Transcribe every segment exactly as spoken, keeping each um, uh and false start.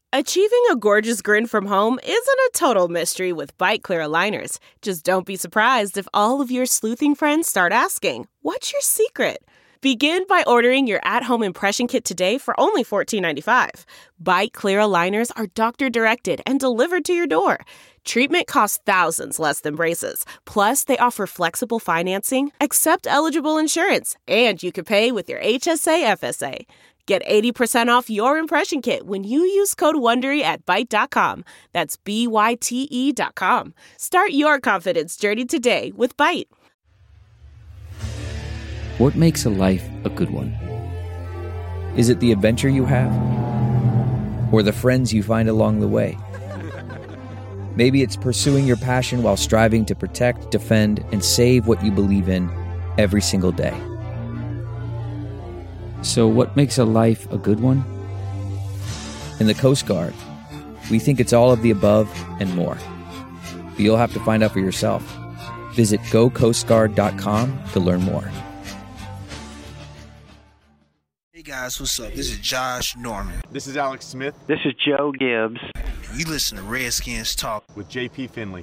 Achieving a gorgeous grin from home isn't a total mystery with Byte Clear aligners. Just don't be surprised if all of your sleuthing friends start asking, "What's your secret?" Begin by ordering your at-home impression kit today for only fourteen ninety-five. Byte Clear aligners are doctor-directed and delivered to your door. Treatment costs thousands less than braces. Plus, they offer flexible financing, accept eligible insurance, and you can pay with your H S A F S A. Get eighty percent off your impression kit when you use code WONDERY at Byte dot com. That's B Y T E dot com. Start your confidence journey today with Byte. What makes a life a good one? Is it the adventure you have? Or the friends you find along the way? Maybe it's pursuing your passion while striving to protect, defend, and save what you believe in every single day. So what makes a life a good one? In the Coast Guard, we think it's all of the above and more. But you'll have to find out for yourself. Visit go coast guard dot com to learn more. Hey guys, what's up? This is Josh Norman. This is Alex Smith. This is Joe Gibbs. You listen to Redskins Talk with J P Finley.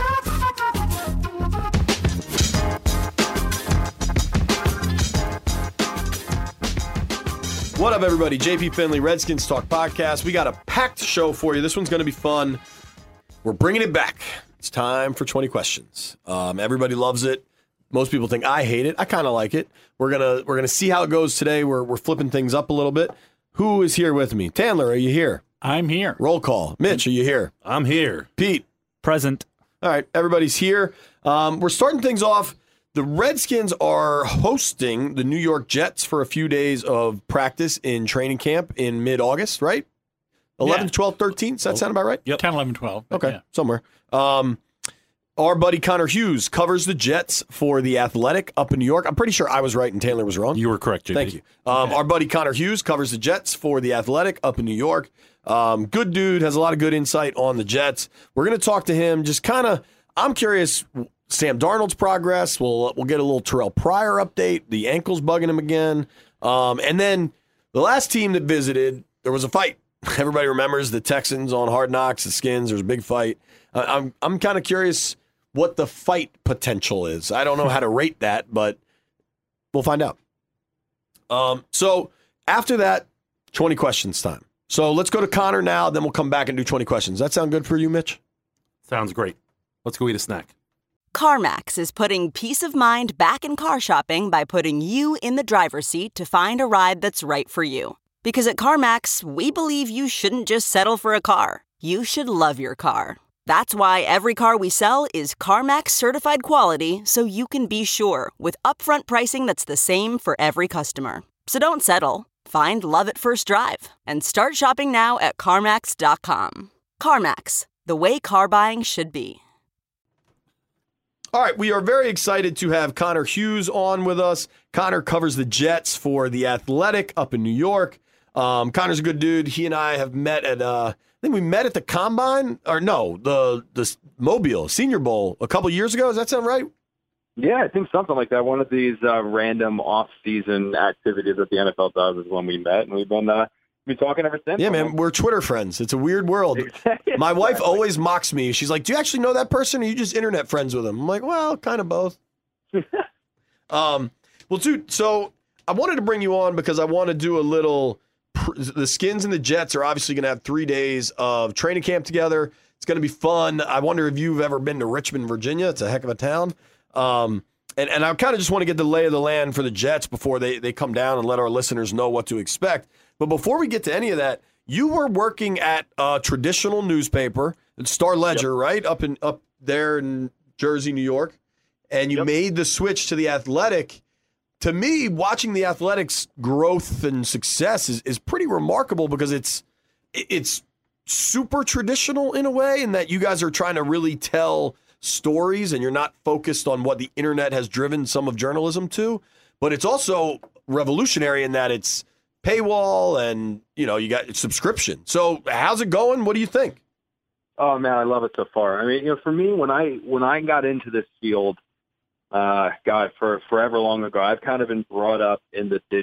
What up, everybody? J P Finley, Redskins Talk Podcast. We got a packed show for you. This one's going to be fun. We're bringing it back. It's time for twenty questions. Um, everybody loves it. Most people think I hate it. I kind of like it. We're gonna we're gonna see how it goes today. We're we're flipping things up a little bit. Who is here with me? Tandler, are you here? I'm here. Roll call. Mitch, are you here? I'm here. Pete, present. All right, everybody's here. Um, we're starting things off. The Redskins are hosting the New York Jets for a few days of practice in training camp in mid-August, right? eleventh, Yeah. twelfth, thirteenth. Does that sound about right? Yep. ten, eleven, twelve. Okay, yeah. somewhere. Um, our buddy Connor Hughes covers the Jets for The Athletic up in New York. I'm pretty sure I was right and Taylor was wrong. You were correct, J P. Thank you. Um, Okay. Our buddy Connor Hughes covers the Jets for The Athletic up in New York. Um, good dude, has a lot of good insight on the Jets. We're going to talk to him. Just kind of, I'm curious, Sam Darnold's progress. We'll we'll get a little Terrell Pryor update. The ankle's bugging him again. Um, and then the last team that visited, there was a fight. Everybody remembers the Texans on Hard Knocks, the Skins. There's a big fight. Uh, I'm I'm kind of curious what the fight potential is. I don't know how to rate that, but we'll find out. Um, so after that, twenty questions time. So let's go to Connor now, then we'll come back and do twenty questions. That sound good for you, Mitch? Sounds great. Let's go eat a snack. CarMax is putting peace of mind back in car shopping by putting you in the driver's seat to find a ride that's right for you. Because at CarMax, we believe you shouldn't just settle for a car. You should love your car. That's why every car we sell is CarMax certified quality, so you can be sure with upfront pricing that's the same for every customer. So don't settle. Find love at first drive and start shopping now at CarMax dot com. CarMax, the way car buying should be. All right, we are very excited to have Connor Hughes on with us. Connor covers the Jets for The Athletic up in New York. Um, Connor's a good dude. He and I have met at, uh, I think we met at the Combine, or no, the the Mobile Senior Bowl a couple years ago. Does that sound right? Yeah, I think something like that. One of these uh, random off-season activities that the N F L does is when we met, and we've been uh, been talking ever since. Yeah, man, we're Twitter friends. It's a weird world. Exactly. My wife always mocks me. She's like, "Do you actually know that person, or are you just internet friends with him?" I'm like, "Well, kind of both." um, well, dude, so I wanted to bring you on because I want to do a little. The Skins and the Jets are obviously going to have three days of training camp together. It's going to be fun. I wonder if you've ever been to Richmond, Virginia. It's a heck of a town. Um, and, and I kind of just want to get the lay of the land for the Jets before they, they come down and let our listeners know what to expect. But before we get to any of that, you were working at a traditional newspaper, Star Ledger, yep. right? Up in up there in Jersey, New York. And you yep. made the switch to The Athletic. To me, watching The Athletic's growth and success is, is pretty remarkable because it's it's super traditional in a way, in that you guys are trying to really tell stories and you're not focused on what the internet has driven some of journalism to. But it's also revolutionary in that it's paywall and, you know, you got subscription. So how's it going? What do you think? Oh, man, I love it so far. I mean, you know, for me, when I when I got into this field, Uh, God, for forever long ago, I've kind of been brought up in the digital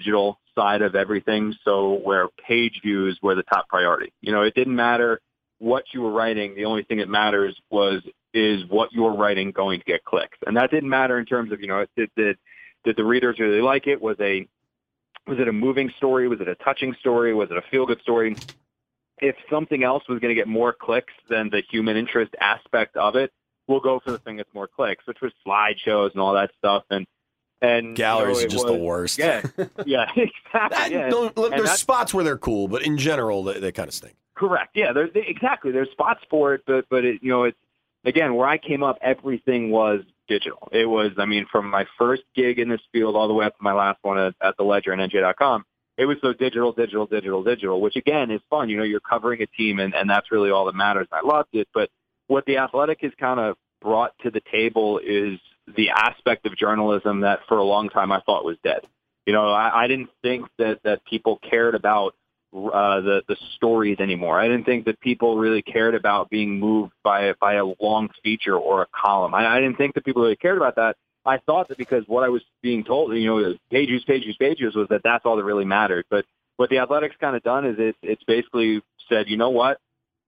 side of everything. So where page views were the top priority. You know, it didn't matter what you were writing. The only thing that matters was, is what you're writing going to get clicks? And that didn't matter in terms of, you know, did, did, did the readers really like it? Was a, was it a moving story? Was it a touching story? Was it a feel-good story? If something else was going to get more clicks than the human interest aspect of it, we'll go for the thing that's more clicks, which was slideshows and all that stuff. And, and galleries you know, are just was, the worst. Yeah, yeah, exactly. That, yeah. don't, look, And there's spots where they're cool, but in general, they, they kind of stink. Correct. Yeah, there's exactly. There's spots for it, but but it, you know, it's again where I came up. Everything was digital. It was, I mean, from my first gig in this field all the way up to my last one at, at the Ledger and N J dot com. It was so digital, digital, digital, digital, which again is fun. You know, you're covering a team, and, and that's really all that matters. I loved it. But what The Athletic has kind of brought to the table is the aspect of journalism that for a long time I thought was dead. You know, I, I didn't think that that people cared about Uh, the the stories anymore. I didn't think that people really cared about being moved by by a long feature or a column. I, I didn't think that people really cared about that. I thought that because what I was being told, you know, pages, pages, pages, was that that's all that really mattered. But what the Athletic's kind of done is it's it's basically said, you know what,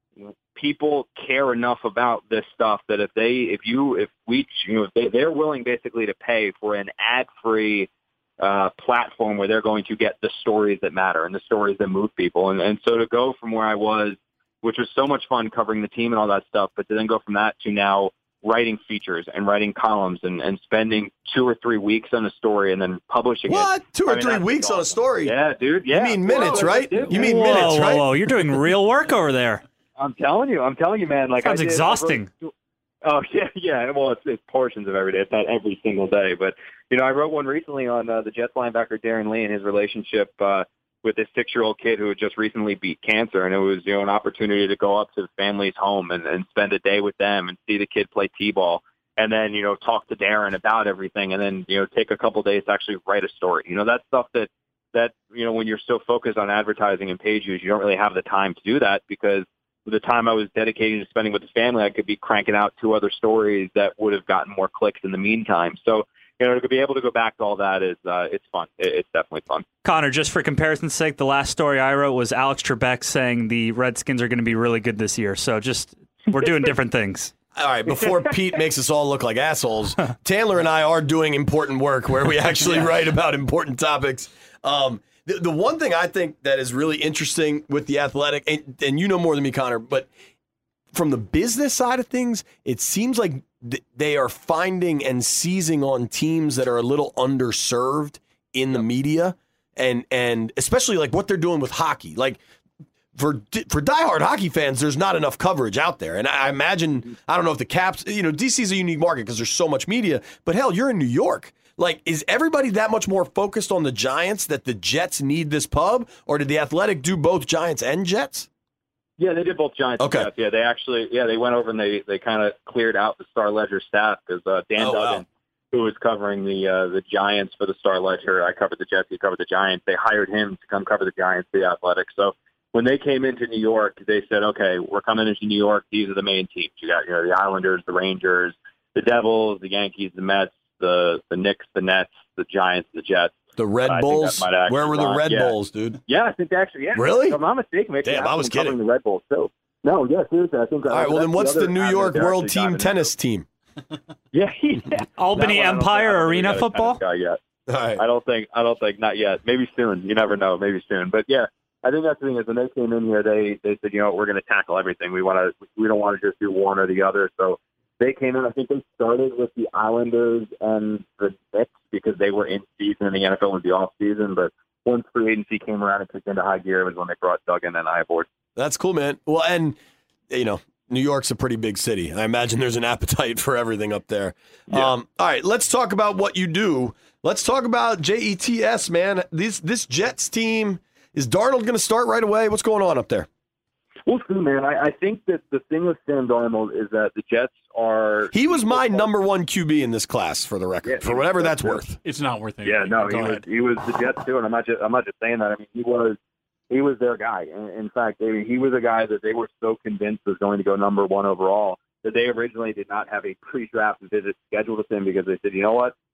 people care enough about this stuff that if they, if you, if we, you know, if they, they're willing basically to pay for an ad-free uh, platform where they're going to get the stories that matter and the stories that move people. And, and so to go from where I was, which was so much fun covering the team and all that stuff, but to then go from that to now writing features and writing columns and, and spending two or three weeks on a story and then publishing what? it. What? Two or I mean, three weeks awesome. on a story? Yeah, dude. Yeah. You mean minutes, Whoa, right? dude. You mean whoa, minutes, right? Whoa, whoa, you're doing real work over there. I'm telling you, I'm telling you, man. Like, Sounds I did, exhausting. I wrote, oh yeah, yeah. Well, it's, it's portions of every day. It's not every single day, but you know, I wrote one recently on uh, the Jets linebacker Darren Lee and his relationship uh, with this six-year-old kid who had just recently beat cancer, and it was, you know, an opportunity to go up to the family's home and, and spend a day with them and see the kid play t-ball, and then, you know, talk to Darren about everything, and then, you know, take a couple days to actually write a story. You know, that's stuff that that you know, when you're so focused on advertising and page views, you don't really have the time to do that, because the time I was dedicating to spending with the family, I could be cranking out two other stories that would have gotten more clicks in the meantime. So, you know, to be able to go back to all that is, uh, it's fun. It, it's definitely fun. Connor, just for comparison's sake, the last story I wrote was Alex Trebek saying the Redskins are going to be really good this year. So just, we're doing different things. All right, before Pete makes us all look like assholes, Taylor and I are doing important work where we actually yeah. write about important topics. Um, the, the one thing I think that is really interesting with The Athletic, and, and you know more than me, Connor, but from the business side of things, it seems like th- they are finding and seizing on teams that are a little underserved in the media, and and especially like what they're doing with hockey. Like, For for diehard hockey fans, there's not enough coverage out there. And I imagine, I don't know if the Caps, you know, D C's a unique market because there's so much media. But hell, you're in New York. Like, is everybody that much more focused on the Giants that the Jets need this pub? Or did The Athletic do both Giants and Jets? Yeah, they did both Giants okay. and Jets. Yeah, they actually, yeah, they went over and they, they kind of cleared out the Star Ledger staff because uh, Dan oh, Duggan, wow. who was covering the uh, the Giants for the Star Ledger, I covered the Jets, he covered the Giants. They hired him to come cover the Giants for The Athletic. So when they came into New York, they said, okay, we're coming into New York. These are the main teams. You got, you know, the Islanders, the Rangers, the Devils, the Yankees, the Mets, the the Knicks, the Nets, the Giants, the Jets. The Red uh, Bulls? Where were the run. Red yeah. Bulls, dude? Yeah, I think they actually, yeah. Really? If I'm not mistaken, maybe Damn, I was kidding. the Red Bulls too. No, yeah, seriously, I think. All right, well, then what's the New York World Team Tennis team? Yeah, yeah. Albany Empire Arena football? Guy yet. All right. I don't think, I don't think, not yet. Maybe soon. You never know. Maybe soon. But yeah, I think that's the thing is when they came in here, they they said, you know, we're going to tackle everything. We want to, we don't want to just do one or the other. So they came in. I think they started with the Islanders and the Knicks because they were in season and the N F L was the off season. But once free agency came around and kicked into high gear, it was when they brought Duggan and I aboard. That's cool, man. Well, and you know, New York's a pretty big city. I imagine there's an appetite for everything up there. Yeah. Um, all right, let's talk about what you do. Let's talk about J E T S, man. This this Jets team, is Darnold going to start right away? What's going on up there? We'll see, man. I, I think that the thing with Sam Darnold is that the Jets are... He was my number one Q B in this class, for the record, yeah, for whatever that's worth. It's not worth it. Yeah, no, Go he was, ahead. he was the Jets too, and I'm not just I'm not just saying that. I mean, he was he was their guy. In, in fact, they, he was a guy that they were so convinced was going to go number one overall that they originally did not have a pre-draft visit scheduled with him because they said, you know what,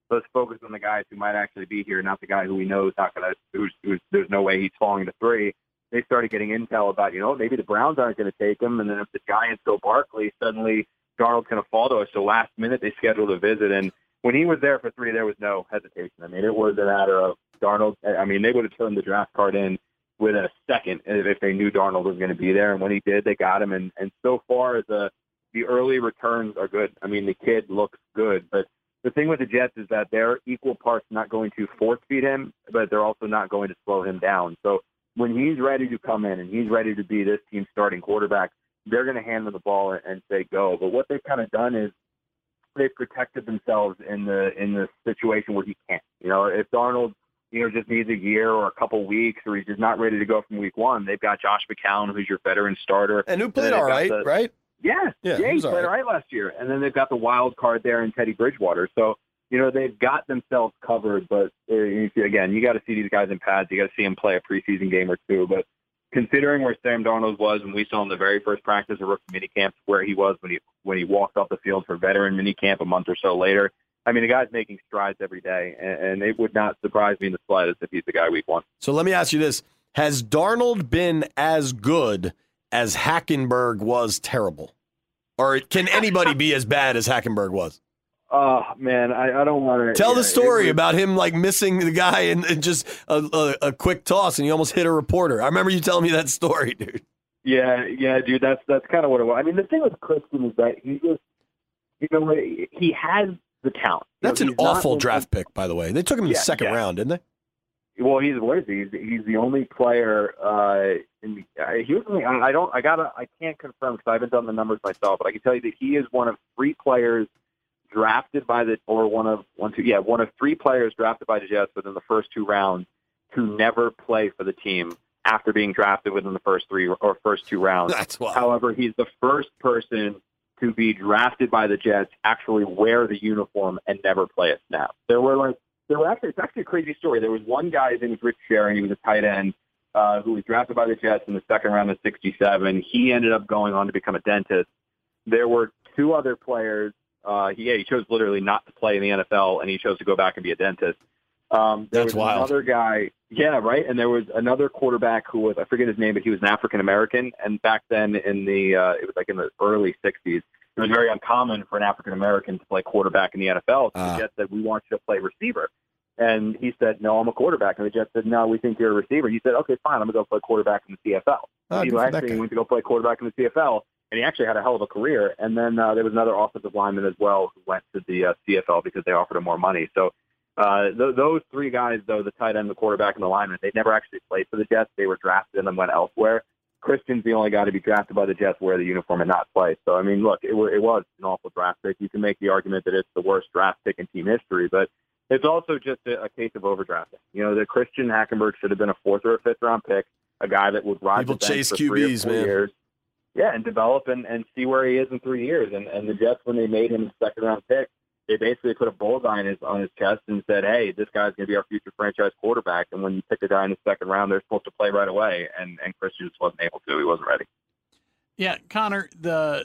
let's focus on the guys who might actually be here, not the guy who we know is not going to, who's, who's, there's no way he's falling to three. They started getting intel about, you know, maybe the Browns aren't going to take him, and then if the Giants go Barkley, suddenly Darnold's going to fall to us. So last minute they scheduled a visit, and when he was there for three, there was no hesitation. I mean, it was a matter of Darnold. I mean, they would have turned the draft card in within a second if they knew Darnold was going to be there, and when he did, they got him. And, and so far, the the early returns are good. I mean, the kid looks good, but the thing with the Jets is that they're equal parts not going to force feed him, but they're also not going to slow him down. So when he's ready to come in and he's ready to be this team's starting quarterback, they're going to hand him the ball and say go. But what they've kind of done is they've protected themselves in the in the situation where he can't. You know, if Darnold, you know, just needs a year or a couple weeks, or he's just not ready to go from week one, they've got Josh McCown, who's your veteran starter. And who played all right, the, right? Yeah, yeah, yeah, he all played all right last year. And then they've got the wild card there in Teddy Bridgewater. So, you know, they've got themselves covered. But, uh, again, you got to see these guys in pads. You got to see them play a preseason game or two. But considering where Sam Darnold was when we saw him the very first practice of rookie minicamp, where he was when he when he walked off the field for veteran minicamp a month or so later, I mean, the guy's making strides every day, and, and it would not surprise me in the slightest if he's the guy week one. So let me ask you this. Has Darnold been as good as Hackenberg was terrible? Or can anybody be as bad as Hackenberg was? Oh, man, I, I don't want to... Tell yeah, the story was, about him, like, missing the guy and, and just a, a, a quick toss, and he almost hit a reporter. I remember you telling me that story, dude. Yeah, yeah, dude, that's that's kind of what it was. I mean, the thing with Christian is that he just, you know, he has the talent. You That's know, an awful not, draft pick, by the way. They took him in yeah, the second yeah. round, didn't they? Well, he's what is he? He's, he's the only player. Uh, in the, uh, here's the thing. I, I don't. I gotta. I can't confirm because I haven't done the numbers myself. But I can tell you that he is one of three players drafted by the, or one of one two. Yeah, one of three players drafted by the Jets within the first two rounds to never play for the team after being drafted within the first three or first two rounds. That's wild. However, he's the first person to be drafted by the Jets, actually wear the uniform and never play a snap. There were like. There were actually, it's actually a crazy story. There was one guy, his name was Rich Sharon. He was a tight end uh, who was drafted by the Jets in the second round of sixty-seven. He ended up going on to become a dentist. There were two other players. Uh, he, yeah, he chose literally not to play in the N F L, and he chose to go back and be a dentist. Um, there That's was wild. Another guy, yeah, right. And there was another quarterback who was, I forget his name, but he was an African American. And back then, in the uh, it was like in the early sixties. It was very uncommon for an African American to play quarterback in the N F L. So uh. the Jets said, we want you to play receiver. And he said, no, I'm a quarterback. And the Jets said, no, we think you're a receiver. He said, okay, fine, I'm going to go play quarterback in the C F L. Oh, he actually went to go play quarterback in the C F L, and he actually had a hell of a career. And then uh, there was another offensive lineman as well who went to the uh, C F L because they offered him more money. So uh, th- those three guys, though, the tight end, the quarterback, and the lineman, they never actually played for the Jets. They were drafted and then went elsewhere. Christian's the only guy to be drafted by the Jets, wear the uniform, and not play. So, I mean, look, it, w- it was an awful draft pick. You can make the argument that it's the worst draft pick in team history, but it's also just a, a case of overdrafting. You know, the Christian Hackenberg should have been a fourth or a fifth round pick, a guy that would ride People the bench chase for Q three Bs, or four man. years. Yeah, and develop and, and see where he is in three years. And, and the Jets, when they made him a second round pick, they basically put a bullseye on his, on his chest and said, hey, this guy's going to be our future franchise quarterback. And when you pick a guy in the second round, they're supposed to play right away. And, and Christian just wasn't able to. He wasn't ready. Yeah, Connor, the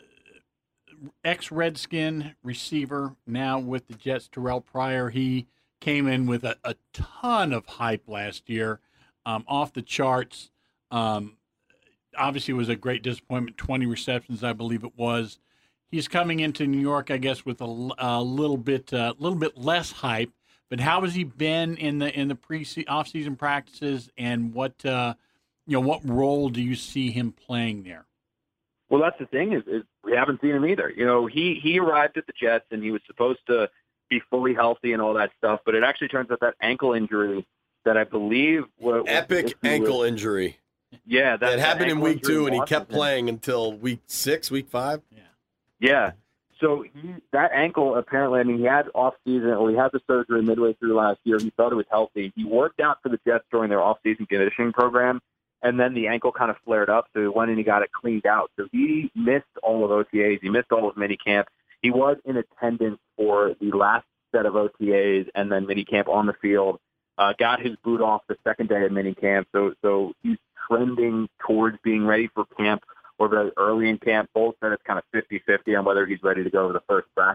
ex-Redskin receiver now with the Jets, Terrell Pryor, he came in with a, a ton of hype last year, um, off the charts. Um, obviously, it was a great disappointment, twenty receptions, I believe it was. He's coming into New York, I guess, with a, a little bit, a uh, little bit less hype. But how has he been in the in the pre off-season practices, and what uh, you know, what role do you see him playing there? Well, that's the thing is, is we haven't seen him either. You know, he he arrived at the Jets and he was supposed to be fully healthy and all that stuff, but it actually turns out that ankle injury that I believe was epic ankle was, injury. Yeah, that, that happened that in week two, and he kept him. playing until week six, week five. Yeah. Yeah. So he, that ankle, apparently, I mean, he had off-season, or he had the surgery midway through last year. He thought it was healthy. He worked out for the Jets during their off-season conditioning program, and then the ankle kind of flared up, so he went and he got it cleaned out. So he missed all of O T As. He missed all of minicamp. He was in attendance for the last set of O T As and then minicamp on the field. Uh, got his boot off the second day of minicamp, so so he's trending towards being ready for camp or very early in camp. Both said it's kind of fifty-fifty on whether he's ready to go to the first practice.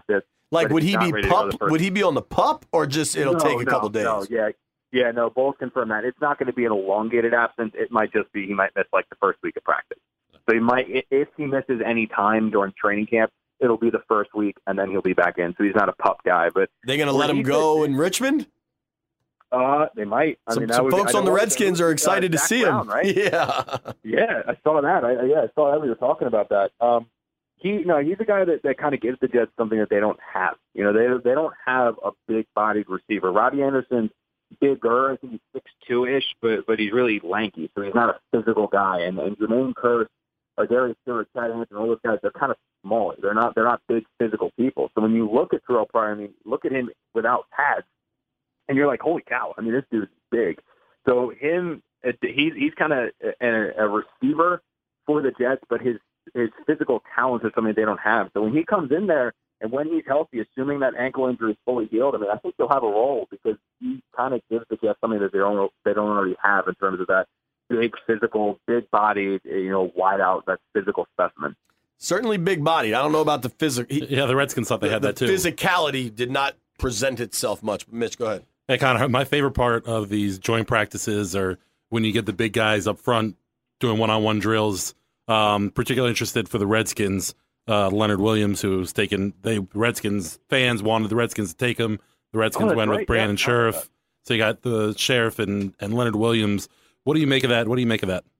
Like, but would he's he not be ready to go pup? the first Would he be on the pup, or just it'll No, take a no, couple days? No, yeah, yeah, no. Both confirm that it's not going to be an elongated absence. It might just be he might miss like the first week of practice. So he might, if he misses any time during training camp, it'll be the first week, and then he'll be back in. So he's not a pup guy. But They going to let him go in Richmond? Uh, they might. I Some, mean, that some would, folks I on the know Redskins uh, are excited to Zach see Brown, him. right? Yeah. Yeah, I saw that. I, yeah, I saw that. We were talking about that. Um, he, no, he's a guy that, that kind of gives the Jets something that they don't have. You know, they they don't have a big-bodied receiver. Robbie Anderson's bigger. I think he's six two ish, but but he's really lanky, so he's not a physical guy. And and Jermaine Kearse, or Darius Stewart, Chad Hansen, all those guys, they're kind of small. They're not they're not big physical people. So when you look at Terrell Pryor, I mean, look at him without pads, and you're like, holy cow! I mean, this dude's big. So him, he's he's kind of a, a receiver for the Jets, but his his physical talent is something they don't have. So when he comes in there, and when he's healthy, assuming that ankle injury is fully healed, I mean, I think he'll have a role because he kind of gives the Jets something that they don't they don't already have in terms of that big physical, big bodied, you know, wide out, that physical specimen. Certainly big bodied. I don't know about the physical. Yeah, the Redskins thought they the, had that the too. Physicality did not present itself much. But Mitch, go ahead. Hey, Connor, my favorite part of these joint practices are when you get the big guys up front doing one-on-one drills. Um, particularly interested for the Redskins, uh, Leonard Williams, who's taken. They Redskins fans wanted the Redskins to take him. The Redskins Oh, went right. with Brandon Yeah. Sheriff. So you got the Sheriff and, and Leonard Williams. What do you make of that? What do you make of that?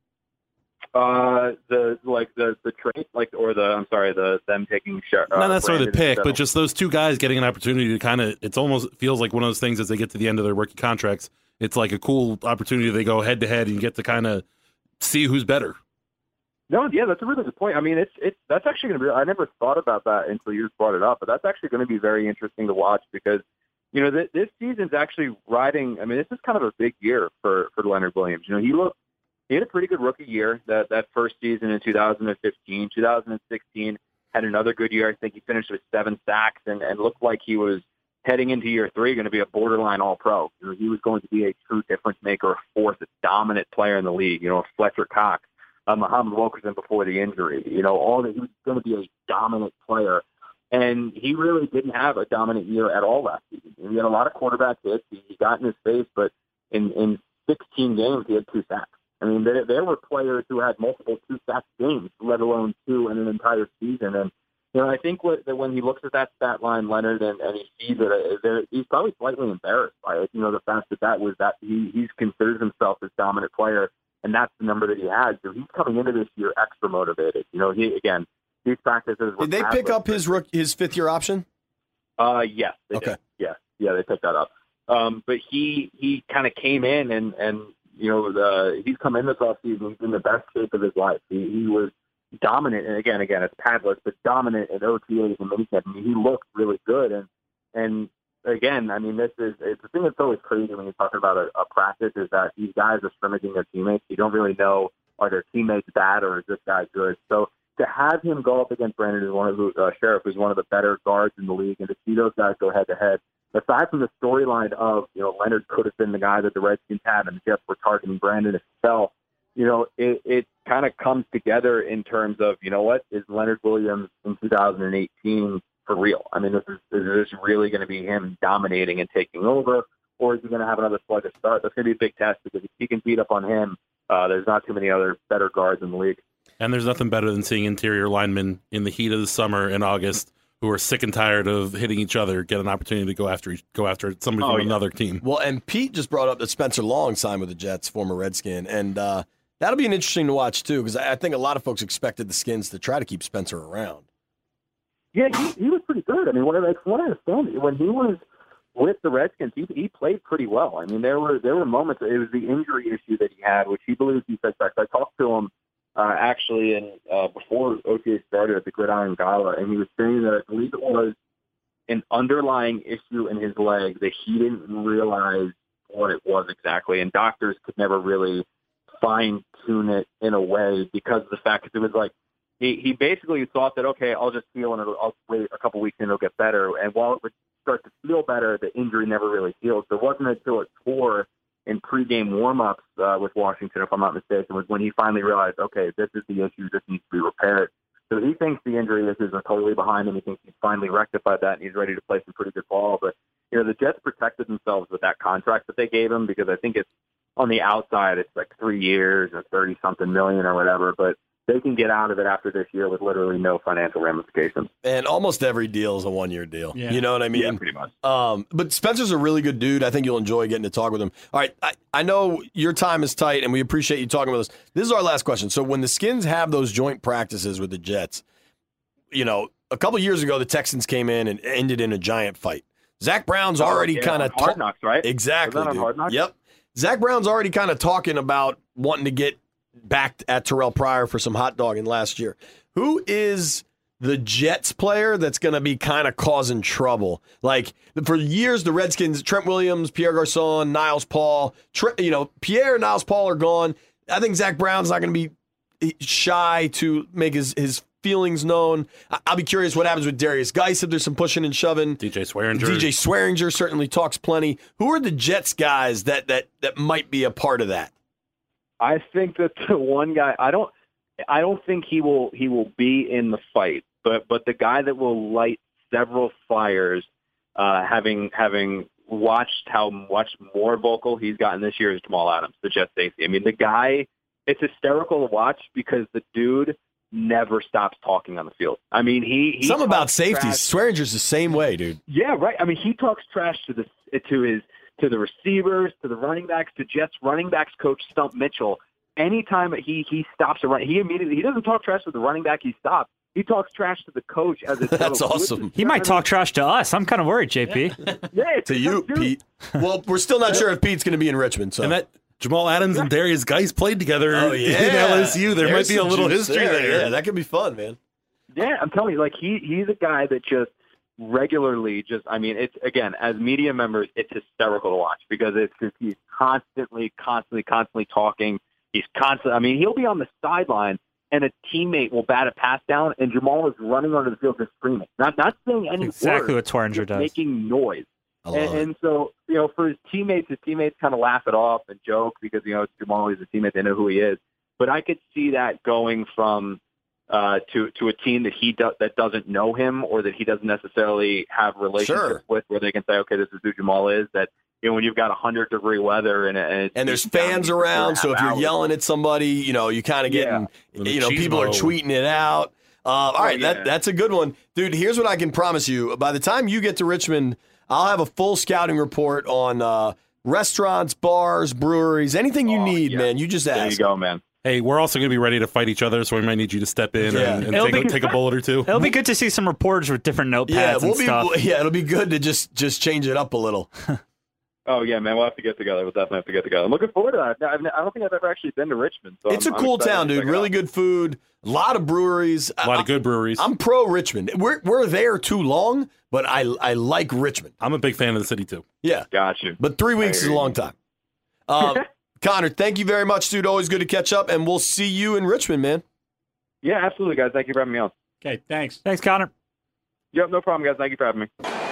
Uh, the like the the trade, like or the I'm sorry, the them taking share. Uh, Not necessarily the Brandon pick, instead but of- just those two guys getting an opportunity to kind of. It's almost feels like one of those things as they get to the end of their rookie contracts. It's like a cool opportunity. They go head to head and you get to kind of see who's better. No, yeah, that's a really good point. I mean, it's it's that's actually going to be. I never thought about that until you just brought it up, but that's actually going to be very interesting to watch because you know th- this season's actually riding. I mean, this is kind of a big year for for Leonard Williams. You know, he looked he had a pretty good rookie year that that first season in two thousand fifteen, two thousand sixteen had another good year. I think he finished with seven sacks and, and looked like he was heading into year three going to be a borderline All-Pro. You know, he was going to be a true difference maker, a force, a dominant player in the league. You know, Fletcher Cox. Uh, Muhammad Wilkerson before the injury, you know, all that he was going to be a dominant player, and he really didn't have a dominant year at all last season. He had a lot of quarterback hits. He, he got in his face, but in, in sixteen games he had two sacks. I mean, there, there were players who had multiple two sack games, let alone two in an entire season. And you know, I think what, that when he looks at that stat line, Leonard, and, and he sees it, there, he's probably slightly embarrassed by it. You know, the fact that that was that he he's considers himself this dominant player. And that's the number that he had. So he's coming into this year extra motivated. You know, he again, these practices were Did they pick up his rook, his fifth year option? Uh, yes, they Okay. did. Yeah, yeah, they picked that up. Um, but he he kind of came in and and you know the he's come in this offseason. He's in the best shape of his life. He, he was dominant, and again, again, it's padless, but dominant at O T As and minicamp. I mean, he looked really good, and and. Again, I mean, this is it's the thing that's always crazy when you talk about a, a practice is that these guys are scrimmaging their teammates. You don't really know are their teammates bad or is this guy good. So to have him go up against Brandon is one of the uh, Sheriff is one of the better guards in the league, and to see those guys go head to head. Aside from the storyline of you know Leonard could have been the guy that the Redskins had, and the Jets were targeting Brandon if he fell. You know, it, it kind of comes together in terms of you know what is Leonard Williams in two thousand eighteen. For real. I mean, this is, is this really going to be him dominating and taking over, or is he going to have another sluggish start? That's going to be a big test because if he can beat up on him, uh, there's not too many other better guards in the league. And there's nothing better than seeing interior linemen in the heat of the summer in August who are sick and tired of hitting each other get an opportunity to go after go after somebody Oh, from yeah. another team. Well, and Pete just brought up that Spencer Long signed with the Jets, former Redskin, and uh, that'll be an interesting to watch too because I I think a lot of folks expected the Skins to try to keep Spencer around. Yeah, he, he was pretty good. I mean, what, like, from what I understand, when he was with the Redskins, he, he played pretty well. I mean, there were there were moments. It was the injury issue that he had, which he believes he fixed back. I talked to him uh, actually in, uh, before O T A started at the Gridiron Gala, and he was saying that I believe it was an underlying issue in his leg that he didn't realize what it was exactly, and doctors could never really fine-tune it in a way because of the fact that it was like, He he basically thought that, okay, I'll just feel and it'll, I'll wait a couple weeks and it'll get better. And while it would start to feel better, the injury never really healed. So it wasn't until it tore in pregame warm-ups uh, with Washington, if I'm not mistaken, was when he finally realized, okay, this is the issue. This needs to be repaired. So he thinks the injury issues are totally behind him. He thinks he's finally rectified that and he's ready to play some pretty good ball. But, you know, the Jets protected themselves with that contract that they gave him because I think it's on the outside, it's like three years or thirty-something million or whatever. But they can get out of it after this year with literally no financial ramifications. And almost every deal is a one-year deal. Yeah. You know what I mean? Yeah, pretty much. Um, but Spencer's a really good dude. I think you'll enjoy getting to talk with him. All right, I, I know your time is tight, and we appreciate you talking with us. This is our last question. So when the Skins have those joint practices with the Jets, you know, a couple years ago, the Texans came in and ended in a giant fight. Zach Brown's already oh, yeah, kind of Hard Knocks, right? Exactly. Was that on dude. Hard Knocks? Yep. Zach Brown's already kind of talking about wanting to get back at Terrell Pryor for some hot dogging last year. Who is the Jets player that's going to be kind of causing trouble? Like, for years, the Redskins, Trent Williams, Pierre Garçon, Niles Paul, Tre- you know, Pierre and Niles Paul are gone. I think Zach Brown's not going to be shy to make his, his feelings known. I'll be curious what happens with Darius Geis if there's some pushing and shoving. D J Swearinger. D J Swearinger certainly talks plenty. Who are the Jets guys that that that might be a part of that? I think that the one guy I don't I don't think he will he will be in the fight, but but the guy that will light several fires, uh, having having watched how much more vocal he's gotten this year is Jamal Adams, the Jets safety. I mean, the guy, it's hysterical to watch because the dude never stops talking on the field. I mean, he, he something about safeties. Trash. Swearinger's the same way, dude. Yeah, right. I mean, he talks trash to the to his to the receivers, to the running backs, to Jets running backs coach Stump Mitchell. Anytime he he stops a run, he immediately he doesn't talk trash to the running back he stops. He talks trash to the coach as a That's awesome. He might talk trash to us. I'm kind of worried, J P. Yeah, to you, dude. Pete. Well, we're still not sure if Pete's going to be in Richmond. So And that Jamal Adams and Darius Geis played together oh, yeah. in L S U. There There's might be a some little juice history there. Yeah, that could be fun, man. Yeah, I'm telling you, like he he's a guy that just regularly just I mean, it's again, as media members, it's hysterical to watch because it's just he's constantly, constantly, constantly talking. He's constantly I mean, he'll be on the sideline and a teammate will bat a pass down and Jamal is running onto the field just screaming. Not not saying any Exactly words, what Swearinger just does. making noise. I love And, it. and so, you know, for his teammates, his teammates kind of laugh it off and joke because, you know, it's Jamal, he's a teammate, they know who he is. But I could see that going from uh, to to a team that he do, that doesn't know him or that he doesn't necessarily have relationships Sure. with, where they can say, okay, this is who Jamal is. That you know, when you've got a hundred degree weather and and, And there's fans around, so if you're yelling at somebody, you know, you kind of getting, Yeah. you know, Cheese people are bowl. tweeting it out. Uh, all right, yeah. that that's a good one, dude. Here's what I can promise you: by the time you get to Richmond, I'll have a full scouting report on uh, restaurants, bars, breweries, anything you Oh, need, yeah. man. You just There ask. you go, man. Hey, we're also going to be ready to fight each other, so we might need you to step in Yeah. and, and It'll take, be- a, take a bullet or two. It'll be good to see some reporters with different notepads Yeah, we'll and be. stuff. Yeah, it'll be good to just just change it up a little. Oh yeah, man, we'll have to get together. We'll definitely have to get together. I'm looking forward to that. I've, I don't think I've ever actually been to Richmond. So It's I'm, a I'm cool excited town, to dude. check it Really out. good food, a lot of breweries. A lot of good breweries. I'm pro Richmond. We're we're there too long, but I I like Richmond. I'm a big fan of the city, too. Yeah, Got you. but three weeks I is a hear long you. time. Uh, Connor, thank you very much, dude. Always good to catch up, and we'll see you in Richmond, man. Yeah, absolutely, guys. Thank you for having me on. Okay, thanks. Thanks, Connor. Yep, no problem, guys. Thank you for having me.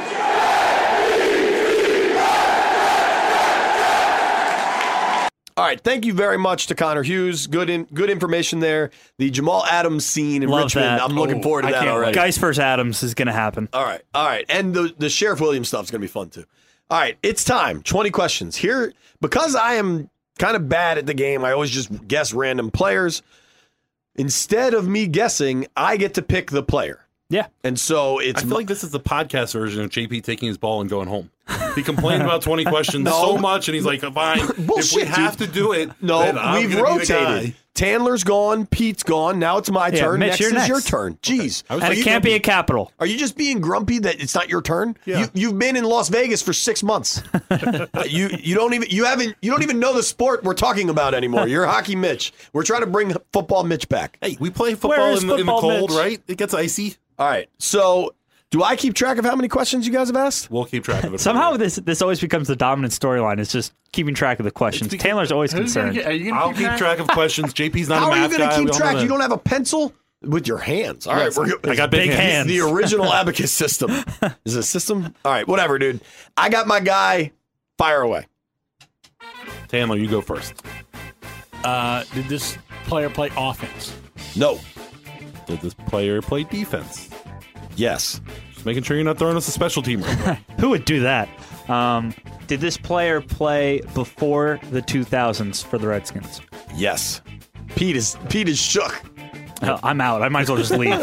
All right, thank you very much to Connor Hughes. Good in, good information there. The Jamal Adams scene in Love Richmond. that. I'm looking Oh, forward to I that can't already. Geis versus Adams is going to happen. All right, all right, and the the Sheriff Williams stuff's gonna be fun too. All right, it's time. twenty questions here because I am kind of bad at the game. I always just guess random players. Instead of me guessing, I get to pick the player. Yeah. And so it's I feel like this is the podcast version of J P taking his ball and going home. He complained about twenty questions No. so much, and he's like, fine, if Bullshit, we have dude. to do it, no, then I'm we've gonna be the rotated. guy. Tandler's gone, Pete's gone. Now it's my Yeah, turn. Mitch, next you're is your next. turn. Jeez, I was And like, it can't be a capital. Are you just being grumpy that it's not your turn? Yeah. You, you've been in Las Vegas for six months. you you don't even you haven't you don't even know the sport we're talking about anymore. You're hockey Mitch. We're trying to bring football Mitch back. Hey, we play Where football is in the, in the football, cold, Mitch? right? It gets icy. All right. So do I keep track of how many questions you guys have asked? We'll keep track of it. Somehow this this always becomes the dominant storyline. It's just keeping track of the questions. because- Taylor's always Who's gonna concerned. get, are you gonna I'll keep track of questions. J P's not How a are you math going guy. to keep We all know track? that. You don't have a pencil with your hands. All right. We're, I got big, Big hands. hands. the original abacus system. Is it a system? All right. Whatever, dude. I got my guy. Fire away. Tamler, you go first. Uh, did this player play offense? No. Did this player play defense? Yes. Just making sure you're not throwing us a special team. Who would do that? Um, did this player play before the two thousands for the Redskins? Yes. Pete is Pete is shook. Hell, I'm out. I might as well just leave.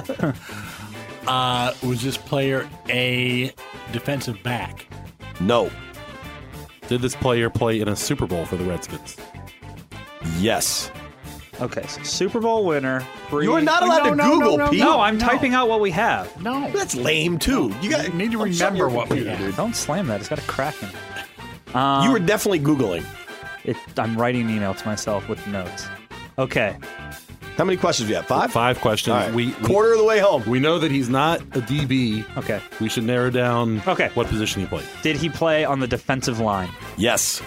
Uh, was this player a defensive back? No. Did this player play in a Super Bowl for the Redskins? Yes. Okay, so Super Bowl winner. Pre- You are not allowed No, to no, Google, no, no, Pete. No, I'm No. typing out what we have. No. That's lame too. You got You need to Don't shut remember your what we computer, have. dude. Don't slam that. It's got a crack in it. Um, You were definitely Googling. it, I'm writing an email to myself with notes. Okay. How many questions do you have? Five? Five questions. All right. We, we Quarter of the way home. we know that he's not a D B. Okay. We should narrow down Okay. what position he played. Did he play on the defensive line? Yes.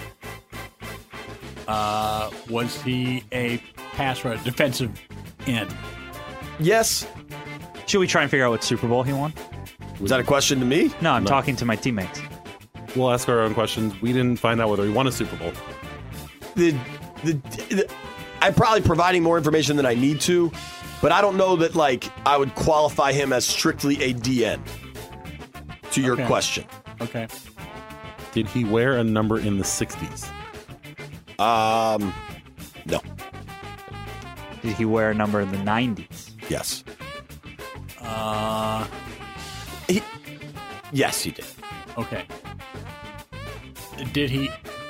Uh, was he a pass rush defensive end? Yes. Should we try and figure out what Super Bowl he won? Was that a question to me? No, I'm No. talking to my teammates. We'll ask our own questions. We didn't find out whether he won a Super Bowl. The, the, the I'm probably providing more information than I need to, but I don't know that like I would qualify him as strictly a D N. To your Okay. question. Okay. Did he wear a number in the sixties? Um no. Did he wear a number in the nineties? Yes. Uh, He, yes, he did. okay. Did he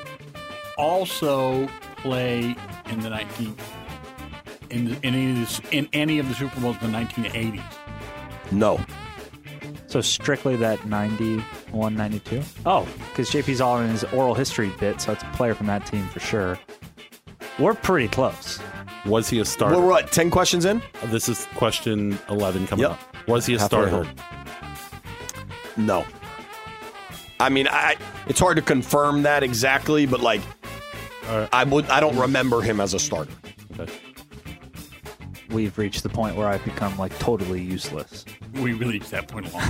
also play in the nineteen in the, in any of the, in any of the Super Bowls in the nineteen eighties? No. So strictly that ninety-one, ninety-two? Oh, because J P's all in his oral history bit, so it's a player from that team for sure. We're pretty close. Was he a starter? We're what, ten questions in? This is question eleven coming Yep. up. Was he a Halfway starter? home. No. I mean, I it's hard to confirm that exactly, but like All right. I would I don't remember him as a starter. Okay. We've reached the point where I've become like totally useless. We reached that point a long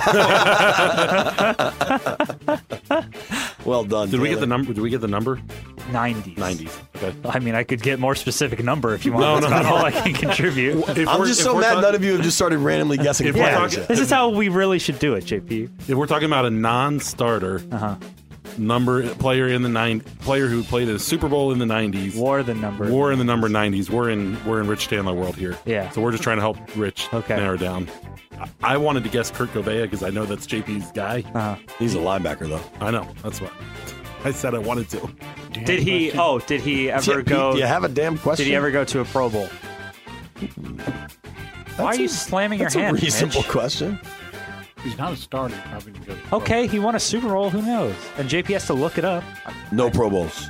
time ago. Well done. Did we get Taylor. the number? Did we get the number? nineties. nineties. Okay. I mean, I could get more specific number if you want. No, That's no, about no. all I can contribute. If I'm we're- just if so we're mad talk- none of you have just started randomly guessing. If we're Yeah, players talking- yet. this is how we really should do it, J P. If we're talking about a non-starter Uh-huh. number player in the nine player who played a Super Bowl in the nineties, War the number. war in the number nineties. We're in we're in Rich Chandler world here. Yeah. So we're just trying to help Rich Okay. narrow down. I, I wanted to guess Kurt Govea because I know that's J P's guy. Uh-huh. He's a linebacker though. I know. That's what I said. I wanted to. Did he? Oh, did he ever Yeah, go? Pete, do you have a damn question? Did he ever go to a Pro Bowl? Why are you slamming your That's hand? a reasonable Mitch? question. He's not a starter. He probably didn't go to the Pro Bowl. Okay, he won a Super Bowl. Who knows? And J P has to look it up. No Pro Bowls.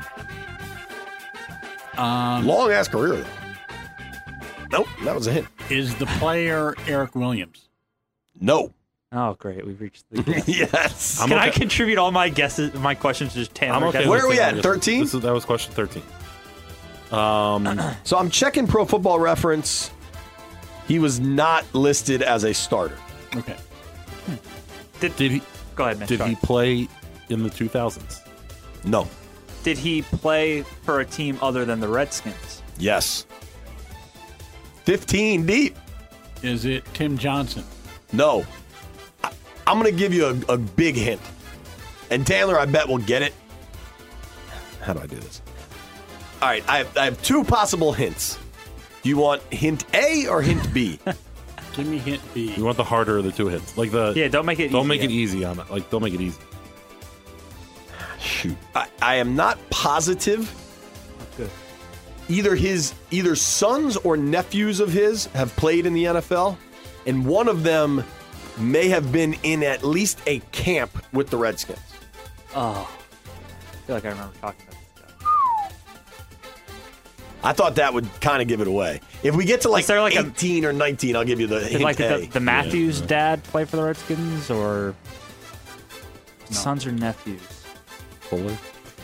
Um, Long ass career though. Nope, that was a hint. is the player Eric Williams? No. Oh, great. We've reached the guess. Yes. I'm Can I okay- contribute all my guesses, my questions to just Taylor? I'm okay. guessing? Where are with we it. at? thirteen? This is, that was question thirteen. Um, So I'm checking Pro Football Reference. He was not listed as a starter. Okay. Did, did he go ahead, Mitch. did sorry. he play in the two thousands? No. Did he play for a team other than the Redskins? Yes. fifteen deep. Is it Tim Johnson? No. I, I'm going to give you a, a big hint. And Taylor, I bet will get it. How do I do this? All right, I have, I have two possible hints. Do you want hint A or hint B? Give me hint B. You want the harder of the two hits, like the Yeah, don't make it. don't easy make yet. it easy on it. Like don't make it easy. Shoot. I, I am not positive. Good. Either his either sons or nephews of his have played in the N F L, and one of them may have been in at least a camp with the Redskins. Oh, I feel like I remember talking about this guy. I thought that would kind of give it away. If we get to like, Is there like a- eighteen or nineteen, I'll give you the Did hint like A. the, the Matthews dad play for the Redskins, or sons or nephews? Fuller.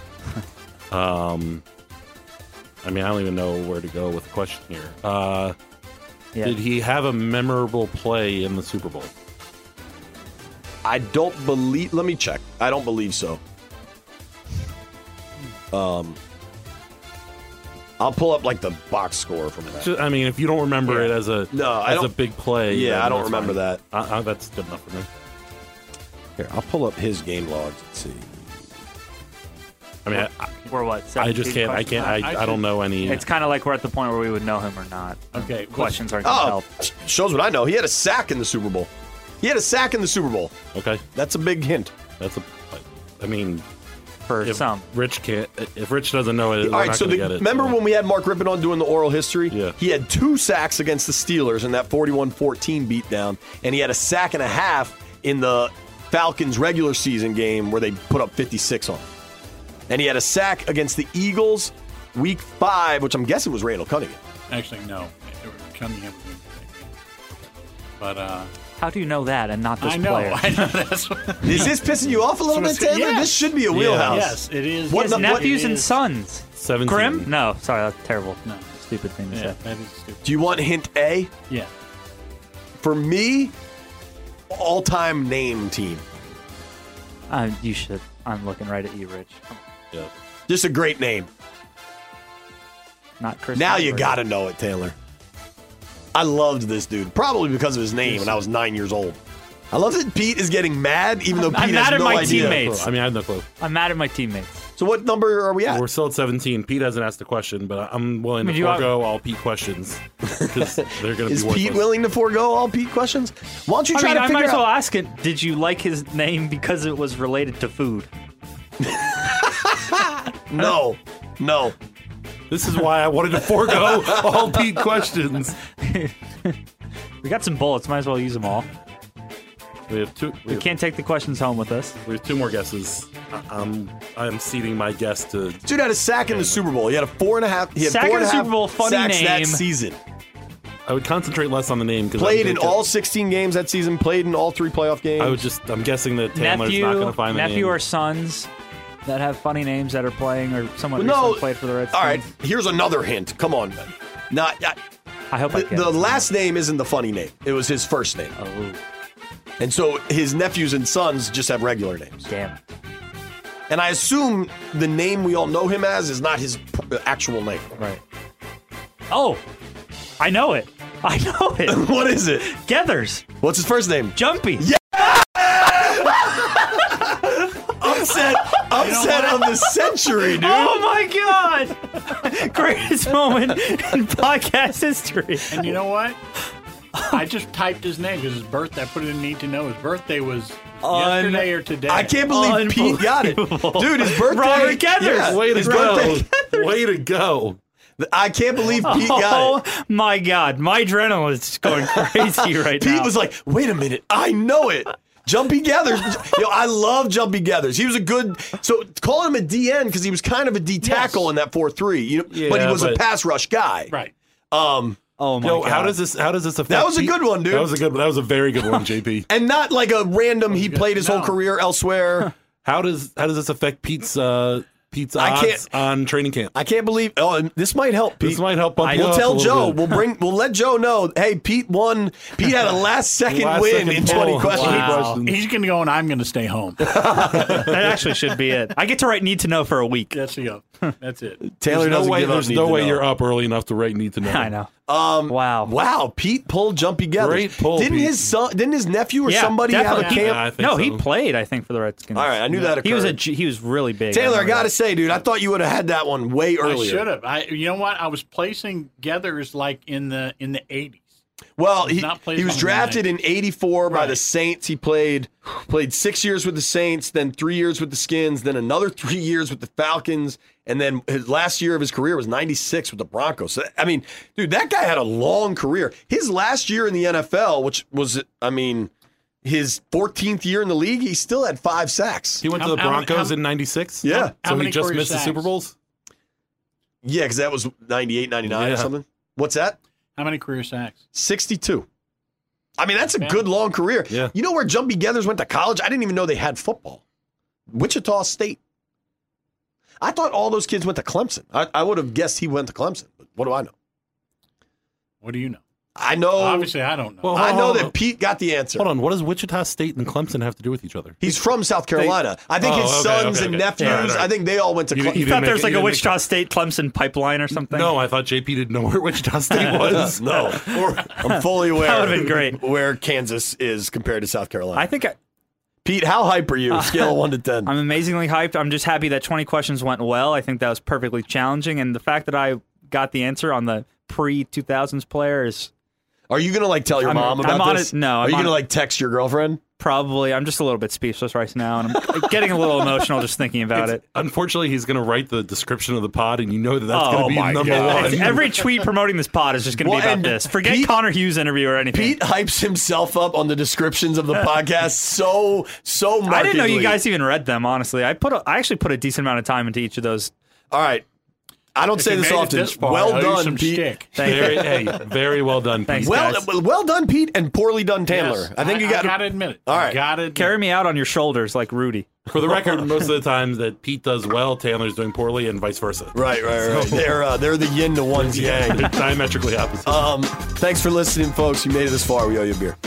um, I mean, I don't even know where to go with the question here. Uh, Yeah. Did he have a memorable play in the Super Bowl? I don't believe. Let me check. I don't believe so. Um, I'll pull up like the box score from that. Just, I mean, if you don't remember Yeah. it as a No, I as a don't- big play, Yeah, then I don't that's remember fine. that. Uh, uh, that's good enough for me. Here, I'll pull up his game logs and see. I mean, I, We're what? I just seventeen can't. I can't. I, I I don't know any. It's kind of like we're at the point where we would know him or not. Okay, what's- Questions aren't going to Oh, help. shows what I know. He had a sack in the Super Bowl. He had a sack in the Super Bowl. okay. That's a big hint. That's a. I mean, For if some. Rich can't. If Rich doesn't know it, All we're right, not so gonna the, get it. remember so. when we had Mark Rippon on doing the oral history? Yeah. He had two sacks against the Steelers in that forty-one fourteen beatdown, and he had a sack and a half in the Falcons regular season game where they put up fifty-six on him. And he had a sack against the Eagles week five, which I'm guessing was Randall Cunningham. Actually, no. It was Cunningham was in the same game. But uh, How do you know that and not this I know. player? I know that's what. Is this pissing you off a little bit, Taylor? Yes. This should be a wheelhouse. Yes, it is. What His the- what- nephews it and is. sons. seventeen. Grim? No, sorry, that's terrible. No. Stupid thing to Yeah, say. that is stupid. Do you want hint A? Yeah. For me, all-time name team. Uh, you should. I'm looking right at you, Rich. Yeah. Just a great name. Not Chris. Now you Harper. got to know it, Taylor. I loved this dude, probably because of his name when I was nine years old. I love that Pete is getting mad, even though I'm Pete mad has at no my idea. teammates. I mean, I had no clue. I'm mad at my teammates. So what number are we at? We're still at seventeen. Pete hasn't asked a question, but I'm willing I mean, to you are- forego all Pete questions because they're going to be Is worthless. Pete willing to forego all Pete questions? Why don't you I try mean, to I figure might as well out? ask it. Did you like his name because it was related to food? No, no. This is why I wanted to forego all Pete questions. We got some bullets. Might as well use them all. We have two. We We have, can't take the questions home with us. we have two more guesses. I- I'm I'm ceding my guess to. Dude had a sack in the Super Bowl. He had a four and a half. He had Sack four in and a the half Super Bowl, funny sacks that name. season. I would concentrate less on the name because Played in all sixteen games that season. Played in all three playoff games. I would just. I'm guessing that Taylor's nephew, not going to find the nephew name. or sons that have funny names that are playing or someone no. recently played for the Redskins. All right. Here's another hint. Come on, man. Not. I, I hope I the get the it. last name isn't the funny name. It was his first name. Oh, And so his nephews and sons just have regular names. damn. And I assume the name we all know him as is not his p- actual name. Right. Oh, I know it. I know it. What is it? Gethers. What's his first name? Jumpy. Yeah. Upset, upset of the century, dude. Oh my God! Greatest moment in podcast history. And you know what? I just typed his name because his birthday. I put it in need to know. His birthday was Un- yesterday or today. I can't believe Pete got it, Unbelievable. dude. His birthday. Robert Gethers. Yeah, Way to his go! birthday. Way to go! I can't believe Pete got Oh it. my God, my adrenaline is going crazy right Pete now. was like, "Wait a minute, I know it." Jumpy Gathers. Yo, I love Jumpy Gathers. He was a good. So call him a D N because he was kind of a D tackle Yes. in that four three. You know, but he Yeah, was a but- pass rush guy. Right. Um, oh my Yo, God. how does this? How does this affect? That was a Pete? good one, dude. That was a good. That was a very good one, J P. and not like a random. He played his whole No. career elsewhere. How does how does this affect Pete's uh, Pete's I odds can't- on training camp? I can't believe. Oh, and this might help. Pete. This might help bump I you will up tell a little Joe. bit. We'll bring. We'll let Joe know. Hey, Pete won. Pete had a last second Last win second in pull. twenty questions. Wow. questions. He's going to go and I'm going to stay home. That actually should be it. I get to write need to know for a week. That's the That's it. Taylor There's no doesn't way. give up There's need no to way know. you're up early enough to write need to know. I know. Um, Wow. Wow, Pete pulled Jumpy Gathers. Great pull, Didn't Pete. his son? Didn't his nephew or Yeah, somebody have a definitely. camp? Yeah, I think No, so. he played. I think for the Redskins. All right, I knew that occurred. He was a G- he was really big. Taylor, I remember gotta that. say, dude, I thought you would have had that one way I earlier. should have. I. You know what? I was placing Gethers like in the in the eighties. Well, He's he, not played he was on the drafted in eighty-four by Right. the Saints. He played played six years with the Saints, then three years with the Skins, then another three years with the Falcons, and then his last year of his career was ninety-six with the Broncos. So, I mean, dude, that guy had a long career. His last year in the N F L, which was, I mean, his fourteenth year in the league, he still had five sacks. He went How- to the how- Broncos how- in ninety-six? Yeah. How So many he just career missed the sacks? Super Bowls? Yeah, because that was ninety-eight, ninety-nine or Yeah. something. What's that? How many career sacks? sixty-two. I mean, that's a Yeah. good long career. Yeah. You know where Jumpy Gathers went to college? I didn't even know they had football. Wichita State. I thought all those kids went to Clemson. I, I would have guessed he went to Clemson, but what do I know? What do you know? I know. Obviously, I don't know. Well, I hold know on, that hold on. Pete got the answer. Hold on. What does Wichita State and Clemson have to do with each other? He's from South Carolina. I think Oh, his okay, sons okay, and okay. nephews, All right, all right. I think they all went to You- Clemson. you You didn't thought make there was it- like you a didn't make Wichita State Clemson pipeline or something? No, I thought J P didn't know where Wichita State was. No. I'm fully aware That would've been great. where Kansas is compared to South Carolina. I think I, Pete, how hype are you? Scale of one to ten. I'm amazingly hyped. I'm just happy that twenty questions went well. I think that was perfectly challenging. And the fact that I got the answer on the pre two thousands player is Are you gonna like tell your I'm- mom about I'm on this? it- no, Are I'm you on gonna it. like text your girlfriend? probably, I'm just a little bit speechless right now. And I'm getting a little emotional just thinking about it. Unfortunately, he's going to write the description of the pod, and you know that that's Oh going to be my number God. one. Every tweet promoting this pod is just going to Well, be about and this. Forget Pete- Connor Hughes interview or anything. Pete hypes himself up on the descriptions of the podcast so so markedly. I didn't know you guys even read them, honestly. I put a, I actually put a decent amount of time into each of those. All right. I don't If say you this made it often. this far, I well owe you done, some Pete. shtick. very, hey, very well done, Pete. Thanks, Well, guys. well done, Pete, and poorly done, Tandler. Yes, I think you got got to admit it. All right. Got to Carry me out on your shoulders like Rudy. For the record, most of the times that Pete does well, Taylor's doing poorly, and vice versa. Right, right, right. They're uh, they're the yin to one's yang. They're diametrically opposite. Um, thanks for listening, folks. You made it this far. We owe you a beer.